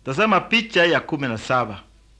Tazama picha ya 17.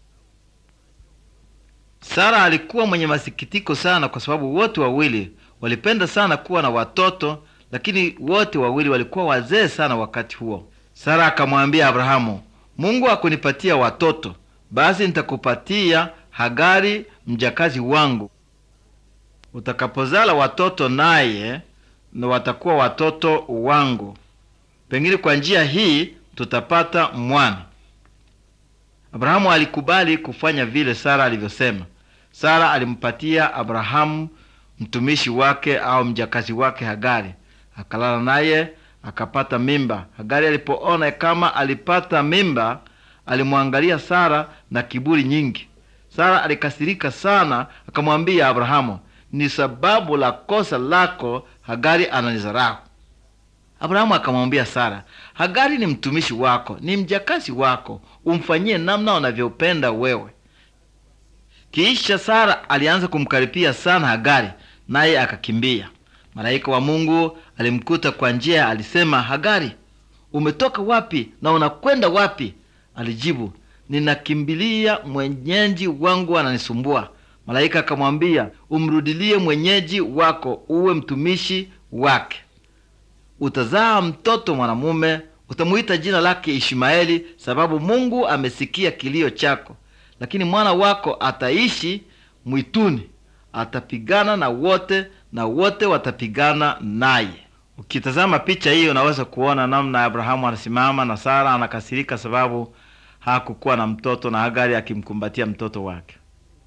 Sara alikuwa mwenye masikitiko sana kwa sababu wote wawili walipenda sana kuwa na watoto, lakini wote wawili walikuwa wazee sana wakati huo. Sara akamwambia Abrahamu, Mungu hakunipatia watoto, basi nitakupatia Hagari mjakazi wangu. Utakapozala watoto naye na watakuwa watoto wangu. Pengine kwa njia hii tutapata mwana. Abrahamu alikubali kufanya vile Sara alivyosema. Sara alimpatia Abrahamu mtumishi wake au mjakazi wake Hagari. Akalala naye, akapata mimba. Hagari alipoona kama alipata mimba, alimwangalia Sara na kiburi nyingi. Sara alikasirika sana, akamwambia Abrahamu, ni sababu la kosa lako Hagari ananizarau. Abrahamu akamwambia Sara, Hagari ni mtumishi wako, ni mjakazi wako, umfanyie namna unavyopenda wewe. Kisha Sara alianza kumkaripia sana Hagari, naye akakimbia. Malaika wa Mungu alimkuta kwa njia, alisema, Hagari, umetoka wapi na unakwenda wapi? Alijibu, ninakimbilia mwenyeji wangu ananisumbua. Malaika akamwambia, umrudilie mwenyeji wako, uwe mtumishi wake. Utazaa mtoto mwanamume, utamuita jina lake Ishmaeli, sababu Mungu amesikia kilio chako. Lakini mwana wako ataishi mwituni, atapigana na wote watapigana naye. Ukitazama picha hiyo unaweza kuona namna Abrahamu anasimama na Sara anakasirika sababu hakukuwa na mtoto na Hagari akimkumbatia mtoto wake.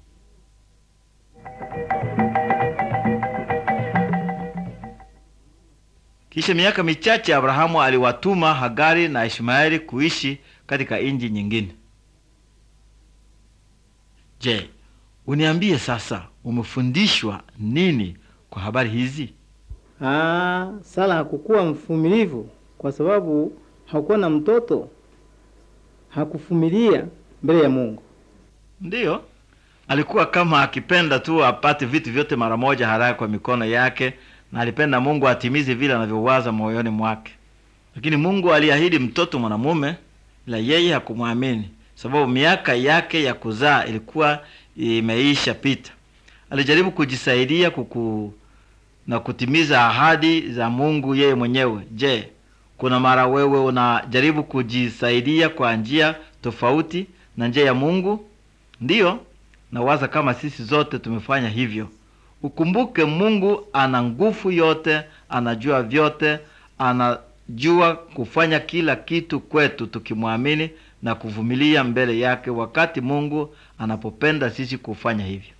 Kisha miaka michache Abrahamu aliwatuma Hagari na Ishmaeli kuishi katika nchi nyingine. Je, uniambie sasa, umefundishwa nini kwa habari hizi? Sara hakukuwa mvumilivu kwa sababu hakuwa na mtoto. Hakuvumilia mbele ya Mungu. Ndiyo, alikuwa kama akipenda tu apate vitu vyote mara moja haraka kwa mikono yake, na alipenda Mungu atimize vile anavyowaza moyoni mwake. Lakini Mungu aliahidi mtoto mwanamume, ila yeye hakumwamini sababu miaka yake ya kuzaa ilikuwa imeisha pita. Alijaribu kujisaidia na kutimiza ahadi za Mungu yeye mwenyewe. Je, kuna mara wewe unajaribu kujisaidia kwa njia tofauti na njia ya Mungu? Ndiyo, nawaza kama sisi zote tumefanya hivyo. Ukumbuke Mungu ana nguvu yote, anajua vyote, anajua kufanya kila kitu kwetu tukimwamini na kuvumilia mbele yake wakati Mungu anapopenda sisi kufanya hivyo.